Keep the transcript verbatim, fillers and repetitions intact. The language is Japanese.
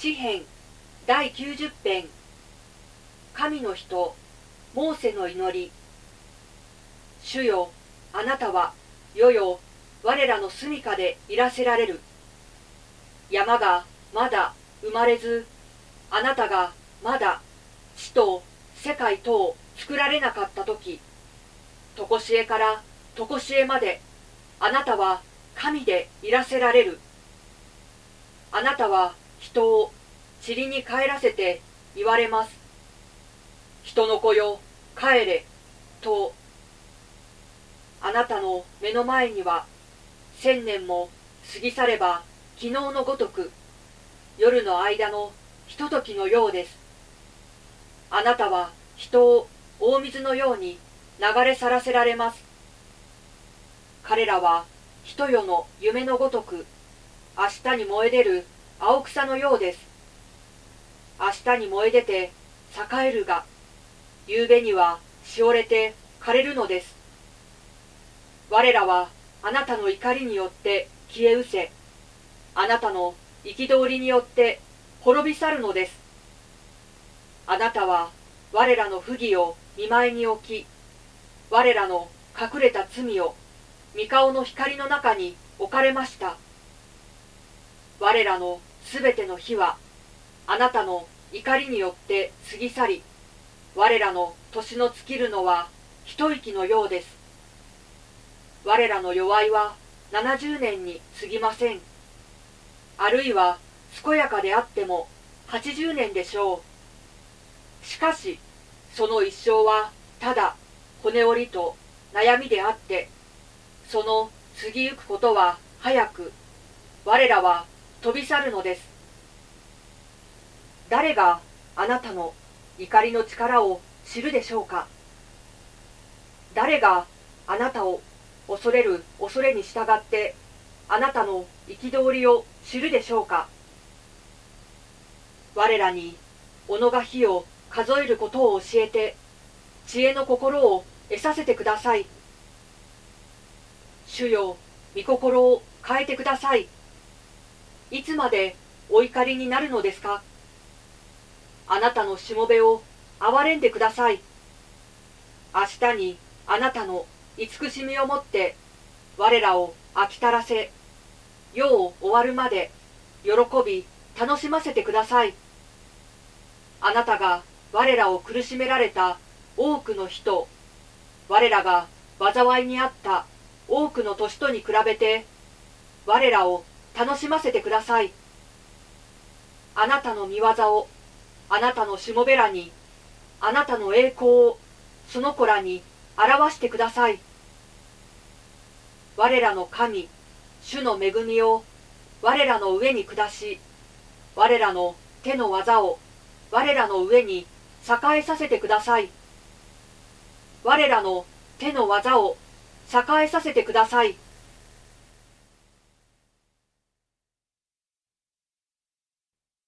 詩編だいきゅうじゅっ編。神の人、モーセの祈り。主よ、あなたは世よ我らの住処でいらせられる。山がまだ生まれず、あなたがまだ地と世界とを作られなかったとき、とこしえからとこしえまであなたは神でいらせられる。あなたは人を塵に帰らせて言われます。人の子よ、帰れ、と。あなたの目の前には、千年も過ぎ去れば昨日のごとく、夜の間のひとときのようです。あなたは人を大水のように流れ去らせられます。彼らは人よの夢のごとく、明日に燃え出る青草のようです。明日に燃え出て栄えるが、夕べにはしおれて枯れるのです。我らはあなたの怒りによって消え失せ、あなたの憤りによって滅び去るのです。あなたは我らの不義を見舞いに置き、我らの隠れた罪を御顔の光の中に置かれました。我らのすべての日はあなたの怒りによって過ぎ去り、我らの年の尽きるのは一息のようです。我らの弱いは七十年に過ぎません。あるいは健やかであっても八十年でしょう。しかしその一生はただ骨折りと悩みであって、その過ぎゆくことは早く、我らは飛び去るのです。誰があなたの怒りの力を知るでしょうか。誰があなたを恐れる恐れに従ってあなたの憤りを知るでしょうか。我らに己が火を数えることを教えて、知恵の心を得させてください。主よ、御心を変えてください。いつまでお怒りになるのですか。あなたのしもべを憐れんでください。明日にあなたの慈しみをもって我らを飽き足らせ、世を終わるまで喜び楽しませてください。あなたが我らを苦しめられた多くの日と、我らが災いにあった多くの年とに比べて我らを楽しませてください。あなたの御業をあなたのしもべらに、あなたの栄光をその子らに表してください。我らの神、主の恵みを我らの上に下し、我らの手の技を我らの上に栄えさせてください。我らの手の技を栄えさせてください。